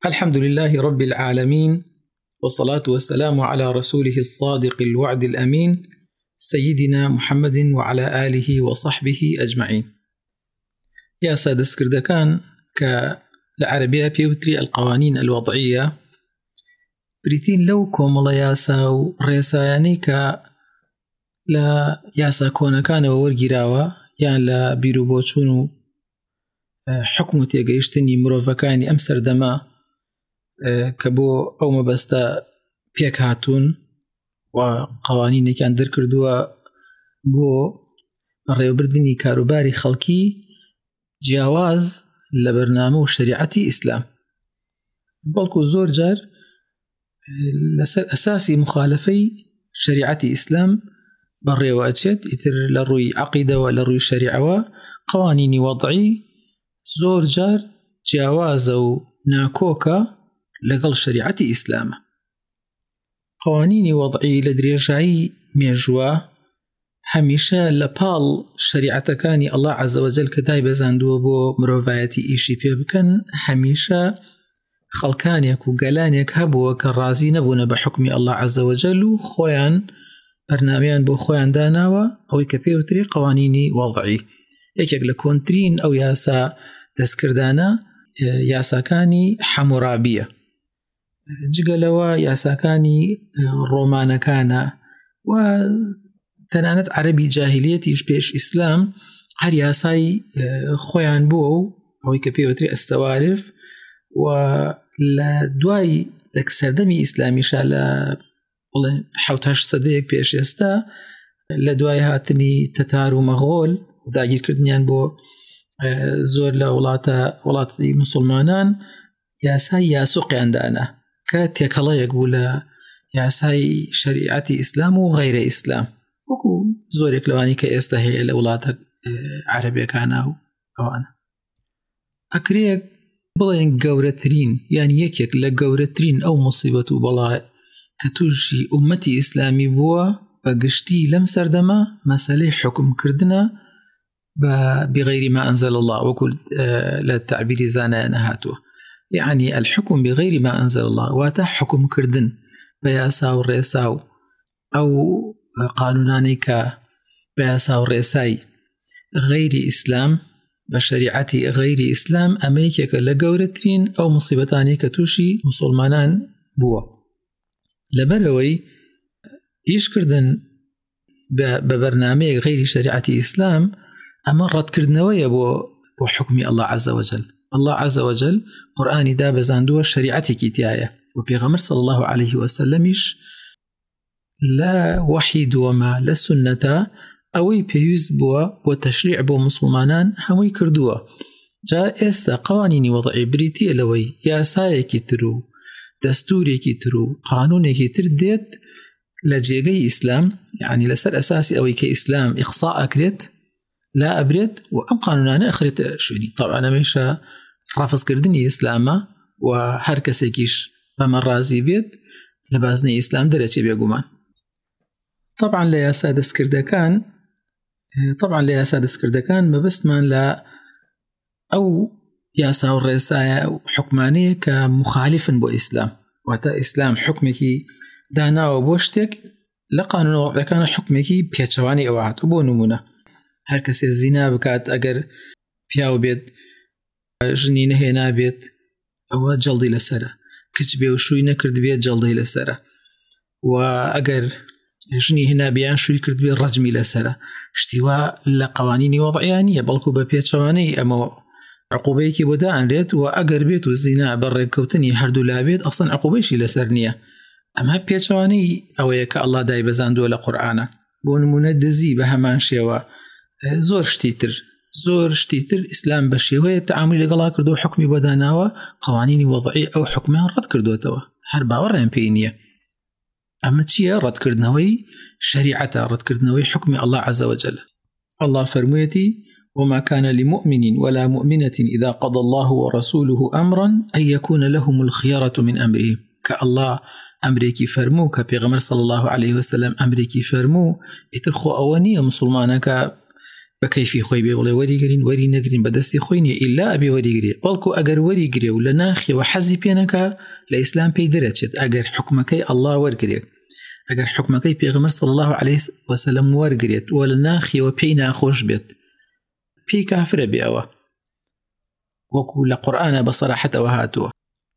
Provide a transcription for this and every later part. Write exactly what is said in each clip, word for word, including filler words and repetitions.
الحمد لله رب العالمين، والصلاة والسلام على رسوله الصادق الوعد الأمين سيدنا محمد وعلى آله وصحبه أجمعين. يا سادس كردكان كالعربية بيوتري القوانين الوضعية بريتين لو كوملا ياسا وريساياني ك لا ياسا كونا كان وورجراوا يعني لا بيروبوتشونو حكم تيجيشتني مروفكاني أمسر دما كبو أو مبستا بيك هاتون وقوانين كان در كردوا بو الريوبردني كاروباري خلقي جواز لبرنامج شريعتي إسلام بلكو زور جار لسر أساسي مخالفي شريعتي إسلام بالريواتشت يتر لروي عقيدة ولروي شريعة قوانين وضعي زور جار جواز و ناكوكا لقل شريعتي إسلام. قوانين وضعي لدريجعي ميجوا هميشه لبال شريعة كاني الله عز وجل كداي بزاندو بو مروفايتي إيشي بيبكن هميشه خلقانيك وقلانيك هبو كالرازي نبونا بحكم الله عز وجل خويان برناميان بو خويان داناوا أو كبيوتري قوانيني وضعي يكيك لكونترين أو ياسا دسكردانا ياساكاني حمورابية جقلوا ياساكاني رومانا كان وتنانت عربي جاهليتي بيش إسلام هر ياساي خويان بو أو كبيوتري السوارف ولدواي لك سردمي إسلامي شالا والله حوتاش صديق بيش يستا لدواي هاتني تتار ومغول وداجير كردنيان بو زور لولاتا ولاتي مسلمانان ياساي ياسوقي عندنا كاتيك الله يقول ياساي شريعتي إسلام وغير إسلام وكو زورك لواني كيستهي لولاتا عربية كانوا أو أنا أكريك بڵێن گەورەترین یان یەکێک لە گەورەترین ئەو مصیبەت و بەڵای کە تووشی ئومەتی ئیسلامی بووە بە گشتی لەم سەردەما مەسەلەی حکومکردنە بغير ما أنزل الله وكل لا تعبير زانا نهاتو يعني الحكم بغير ما أنزل الله واتا حكم كردن بياساو الرئيساو أو قانونانيك بياساو الرئيساي غير إسلام بشريعتي غير إسلام أميكيك لقورتين أو مصيبتاني كتوشي مسلمانان بوا لبروي يشكردن ببرنامج غير شريعتي إسلام أما رد كردنوية بو حكم الله عز وجل. الله عز وجل قرآن دا بزاندوه شريعتي كتاية وبيغمر صلى الله عليه وسلمش لا وحيد وما لا سنة أوي بيوز بوا وتشريع بو مسلمانان هموي كردوه جاء إستا قوانين وضعي بريتي لوي ياسايا كترو دستوري كترو قانوني كتر ديت لجيغي إسلام يعني لسر أساسي أوي كإسلام إقصاء أكريت لا أبرد وأم قانونانا أخرت شوني طبعا أنا ميشا رافض كردني إسلاما وهر كسيكيش بمن رازي بيت لبازني إسلام درجة بيقومان طبعا ليا سادس كردكان طبعا ليا سادس كردكان ما بس من لا أو ياسا الرئيسايا حكمانية كمخالفا بو إسلام وتا إسلام حكمك دانا وبوشتك لقانون وضع كان حكمك بيتشواني أوعاد وبو نمونه هر کسی زنا بکات اگر پیاو بید جنی نهینا بید او جلدی لسره کچ بیو شوی نکرد بید جلدی لسره و اگر جنی هنا بیان شوی کرد بید رجمی لسره اشتوا لقوانین وضعیانیه بلکو بپیچوانی اما عقوبه کی بوده انرید و اگر بید و زنا برق کوتنی هر دو لابید اصلا عقوبهشی لسر نیه اما پیچوانی او یک الله دای بزاندو لقرآن بونمونه دزی به همان شیوه زور شتيتر زور شتيتر إسلام بشيوية تعامل لقلا كردو حكمي بداناوة قوانيني وضعي أو حكمها رد كردو توا حربا ورين بينية أما تشيا رد كردنوي شريعة رد كردنوي حكم الله عز وجل. الله فرميتي وما كان لمؤمن ولا مؤمنة إذا قضى الله ورسوله أمرا أن يكون لهم الخيارة من أمرهم كالله أمريكي فرمو كبيغمر صلى الله عليه وسلم أمريكي فرمو يترخو أوانية مسلمانك بە کەیفی خۆی بێ بڵێ وەریگرین وەری نەگرین بەدەستی خۆی نیە ئیلا ئەبێ وەریگرێ بەڵکو ئەگەر وەریگرێ و لە ناخیەوە حەزی پێنەکە لە ئیسلام پێی دەرەچێت ئەگەر حکومەکەی ئەڵڵا وەرگرێت ئەگەر حکومەکەی پێغەمبەر صلی الله عليه وسلم وەرگرێت و لە ناخیەوە پێی ناخۆش بێت پێی کافرە بێ ئەوە وەکو لە قورئانە بەصەراحەتەوە هاتووە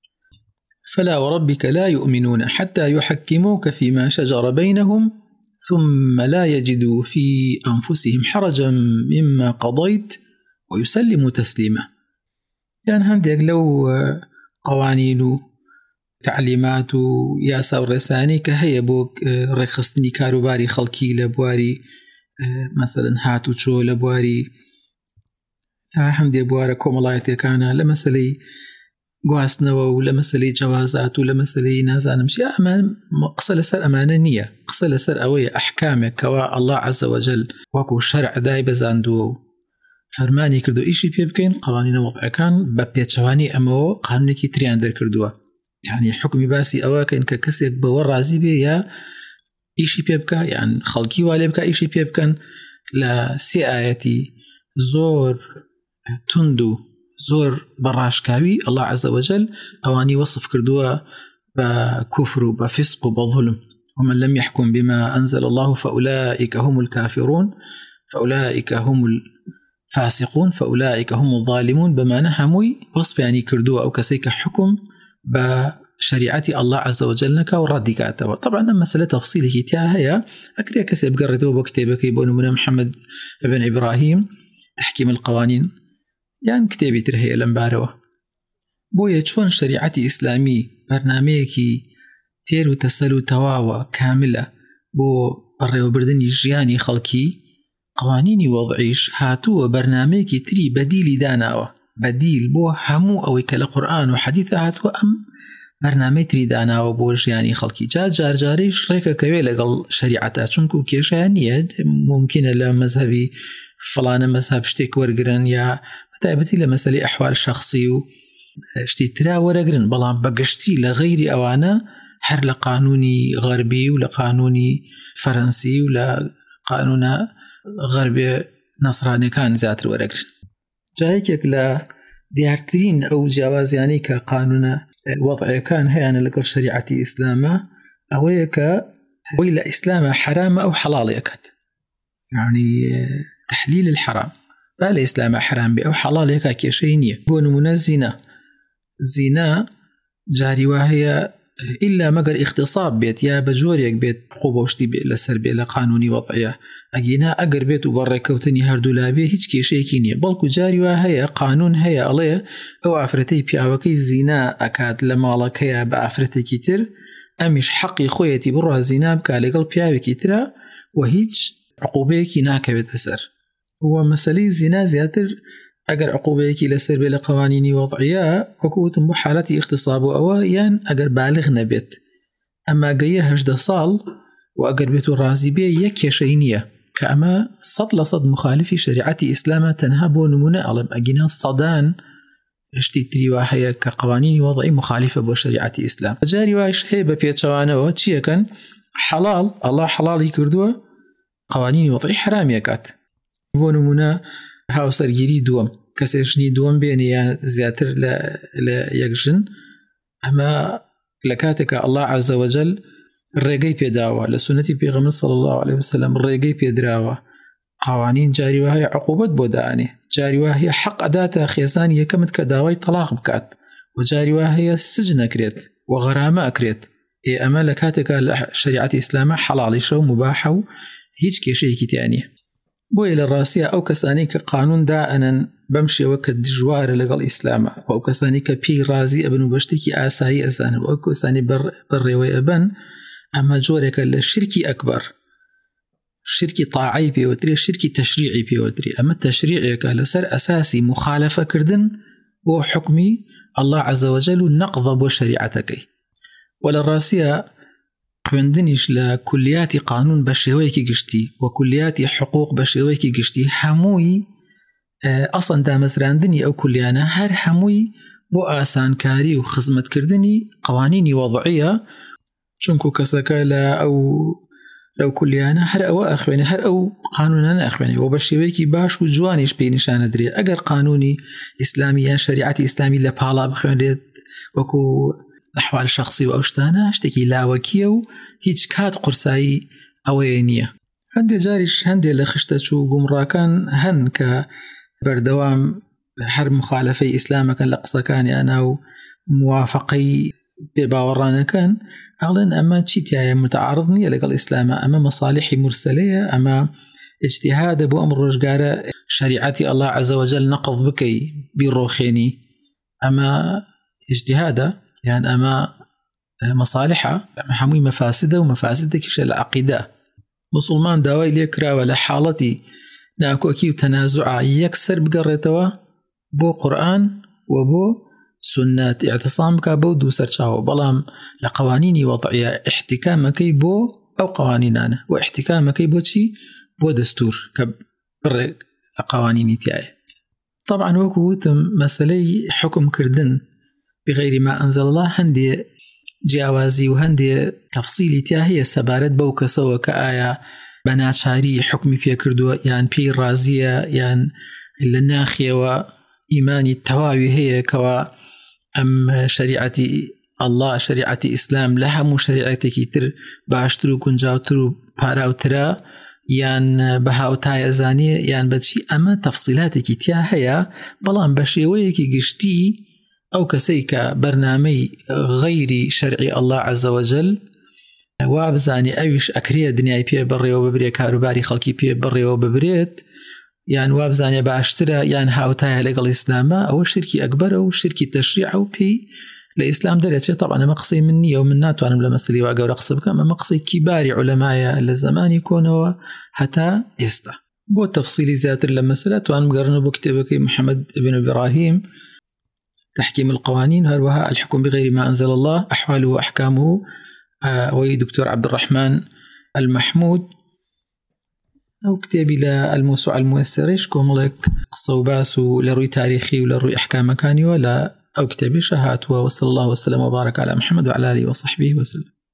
فلا وربك لا يؤمنون حتى يحكموك فيما شجر بينهم ثم لا يجدوا في أنفسهم حرجا مما قضيت ويسلموا تسليما يعني هندك لو قوانين تعليمات ياسا ورساني كهي بوك رخصتني كاروباري خلقي لبواري مثلا هاتو تشو لبواري هندك بوارا كوملايتي كان لمسلي گواستنەوە و لە مەسەلەی جەوازات و لە مەسەلەی نازانم چی ئەمان قسە لەسەر ئەمانە نییە قسە لەسەر ئەوەیە ئەحکامێک کەوا ئەڵڵا عەزە وەجەل وەکو شەرع دای بەزاندووە و فەرمانی کردو ئیشی پێ بکەین قەوانینە وەضعەکان بە پێچەوانی ئەمەوە قانونێکی تریان دەرکردووە یعنی حکمی باسی ئەوەکەین کە کەسێک بەوە ڕازی بێ یا ئیشی پێ بکە یان خەڵکی وا لێ بکە ئیشی پێ بکەن لە سێ ئایەتی زۆر توند و زۆر بەڕاشکاوی ئەڵڵا عەزە وەجەل ئەوانی وەصف کردووە بە کوفر و بە فسق و بە ظلم ومن لم يحكم بما أنزل الله فأولئك هم الكافرون فأولئك هم الفاسقون فأولئك هم الظالمون بما نهموي وصف يعني كردووە ئەو کەسەی کە حکم بە شریعەتی ئەڵڵا عەزە وەجەل نەکا و ڕەدی کاتەوە طبعا ئەم مەسەلە تەفسیلێکی تیا هەیە ئەگەر کەسێ بگەڕێتەوە بۆ کتێبەکەی بۆ نمونە محەممەد بن ئیبراهیم تحکیم القوانین یان کتێبی تر هەیە لەم بارەوە بۆیە چۆن شریعەتی ئیسلامی بەرنامەیەکی تێر و تەسەل و تەواوە کاملە بۆ بەڕێوەبردننی ژیانی خەڵکی قوانینی وەضعیش هاتووە بەرنامەیەکی تری بەدیلی داناوە بەدیل بۆ هەموو ئەوەی کە لە قورئان و حەدیث هاتووە ئەم بەرنامەی تری داناوە بۆ ژیانی خەڵکی جا جارجارەیش ڕێکەکەوێ لەگەڵ شریعەتە چونکو کێشیان نییە ممکنە لە مەزهەبی فڵانە مەزهەب شتێک وەرگرن یا تایبەتی لە مەسەلەی ئەحوال شەخصی و شتی ترا وەرەگرن بەڵام بەگشتی لە غەیری ئەوانە هەر لە قانونی غەربی و لە قانونی فەرەنسی و لە قانونە غەربێ نەسرانیەکان زیاتر وەرەگرن جایەکێک لە دیارترین ئەو جیاوازیانەی کە قانونە وەضعیەکان هەیەە لەگەڵ شریعەتی ئیسلامە ئەوەیە کە وی لە ئیسلامە حرامە ئەو حەڵاڵیەکەت یعنی تحلیل الحرام با لە ئیسلامە حرام بێ ئەو حەڵاڵێکە کێشەی نییە بۆ نمونە زینا زینا جاری وا هەیە ئیلا مەگەر اختصاب بێت یا بە جۆرێک بێت خۆبەشتی بێت لەسەر بێ لە قانونی وەضعیە ئەگینا ئەگەر بێت و بە ڕێکەوتنی هەردوو لابێ هیچ کێشەیەکی نییە بەڵکو جاری وا هەیە قانون هەیە ئەڵێ ئەو ئافرەتەی پیاوەکەی زینا ئەکات لە ماڵەکەیە بە ئافرەتێکی تر ئەمیش حەقی خۆیەتی بڕوا زینا بکە لەگەڵ پیاوێکی ترە و هیچ عقوبەیەکی ناکەوێت بەسەر و مەسەلەی زینا زیاتر ئەگەر عقوبەیەکی لەسەر بێ لە قوانینی وەضعیە وەکوتم بۆ حالەتی اختصاب و ئەوە یان ئەگەر بالغ نەبێت ئەمما گەیە هەژدە ساڵ و ئەگەر بێت و ڕازی بێ یەک کێشەی نییە کە ئەمە سەد لە سەد مخالفی شریعەتی ئیسلامە تەنها بۆ نمونە ئەڵێم ئەگینا سەدان شتی تری وا هەیە کە قوانینی وەضعی مخالفە بۆ شریعەتی ئیسلام جاری واش هەیە بە پێچەوانەوە چیەکەن حەڵاڵ ئەڵڵا حەڵاڵی کردووە قوانینی وەضعی حرامیەکات بۆ نمونە هاوسەرگیری دووەم کەسێشنی دووەم بێنێ یا زیاتر لە یەک ژن ئەمە لە کاتێکە ئەڵڵا عەزە وەجەل ڕێگەی پێداوە لە سونەتی پێغەمبەر صلی الله عليه وسلم ڕێگەی پێدراوە قوانین جاری وهەیە عقوبەت بۆ دانێ جاری وهەیە حەق ئەداتە خێزانی یەکەمت کە داوای تەلاق بکات و جاری وهەیە سجن ئەکرێت و غەرامە ئەکرێت ئێ ئەمە لە کاتێکە لە شریعەتی ئیسلامە حەڵاڵیشە و مباحە و هیچ کێشەیەکی تیا نییە بۆیە لە ڕاستیە ئەو کەسانی کە قانون دائەنن بەم شێوە کە دژوارە لەگەڵ ئیسلامە و ئەو کەسانی کە پێی ڕازی ئەبن و بە شتێکی ئاسایی ئەزانن و ئەو کەسانی بەڕێوەی ئەبن ئەمە جۆرێکە لە شرکی ئەکبەر شرکی طاعی پێوەترێ شرکی تەشریعی پێوەتری ئەمە تەشریعێکە لەسەر ئەساسی مخالەفەکردن بۆ حکمی ئەڵڵا عەزە وەجەل و نەقضە بۆ شریعەتەکەی و لە ڕاستیە خوێندنیش لە کولیاتی قانون بە شێوەیەکی گشتی و کولیاتی حقوق بە شێوەیەکی گشتی هەمووی ئەسڵەن دامەزراندنی ئەو کولیانە هەر هەمووی بۆ ئاسانکاری و خزمەتکردنی قوانینی وەضعیە چونکو کەسەکە لە ئەو لەو کولیانە هەر ئەوە ئەخوێنێ هەر ئەو قانونانە ئەخوێنێ و بە شێوەیەکی باش و جوانیش پێی نیشانە درێ. ئەگەر قانونی ئیسلامی یان شریعەتی ئیسلامی لە پاڵا بخوێنرێت وەکو ئەحوال شخصی و ئەو شتانە شتێکی لاوەکیە و هیچ کات قورسایی ئەوەیە نییە. هەندێک جاریش هەندێک لە خشتەچوو گومڕاکان هەن کە بەردەوام هەر مخالفەی ئیسلامەکەن لە قسەکانیانە و موافقەی پێباوەڕانەکەن ئەڵێن ئەمە چیتایە متعارض نییە لەگەڵ ئیسلامە، ئەمە مەصالحی مرسلەیە، ئەمە اجتهادە بۆ ئەم ڕۆژگارە شریعەتی الله عز وجل نەقض بکەی بیڕۆخێنی، ئەمە اجتهادە یان ئەمە مەصالحە، هەمووی مەفاسدە و مەفاسدێکیشە لە عەقیدە. مسلمان داوای لێ کراوە لە حاڵەتی ناکۆکی و تەنازوعە یەکسەر بگەڕێتەوە بۆ قورئان و بۆ سنت، اعتصام بکە بەو دوو سەرچاوە، بەڵام لە قوانینی وەضعیە احتیکامەکەی بۆ ئەو قوانینانە و احتیکامەکەی بۆ چی؟ بۆ دەستور کە بڕێک لە قوانینی تایە. طبعا وەکو وتم مەسەلەی حکمکردن بغیری ما ئەنزەل الله هەندێ جیاوازی و هەندێ تەفسیلی تیا هەیە سەبارەت بەو کەسەوە کە ئایا بە ناچاری حکمی پێکردووە یان پێی ڕازیە یان لە ناخیەوە ئیمانی تەواوی هەیە کەوە ئەم شریعەتی الله شریعەتی ئیسلام لە هەموو شریعەتێکی تر باشتر و گونجاوتر و پاراوترە یان بە هاوتایە زانیە یان بەچی، ئەمە تەفسیلاتێکی تیا هەیە، بەڵام بە شێوەیەکی گشتی ئەو کەسەی کە بەرنامەی غەیری شەرعی الله عز وجل وا بزانێ ئەویش ئەکرێ دنیای پێ بڕێەوە ببرێ، کاروباری خەڵکی پێ بڕێەوە ببرێت، یان وا بزانێ باشترە یان هاوتایە لەگەڵ ئیسلامە، ئەوە شرکی ئەکبەرە و شرکی تەشریع و پێی لە ئیسلام دەرێتێت. طبعا ئەمە قسەی من نییە و من ناتوانم لە مەسەلەی وا گەورە قسە بکەم، ئەمە قسەی کیباری عولەمایە لە زمانی کۆنەوە هەتا ئێستا. بۆ تەفسیلی زیاتر لە مەسەلە توان بگەڕنەوە بۆ کتێبەکەی محەممەد بن إبراهيم تحكيم القوانين، هروها الحكم بغير ما أنزل الله أحواله وأحكامه، وي دكتور عبد الرحمن المحمود، أو كتابي للموسوعة الميسرة كوملك قصة وباس لروي تاريخي ولروي أحكام مكاني، ولا أو كتابي شهات. وصلى الله وسلم وبارك على محمد وعلى آله وصحبه وسلم.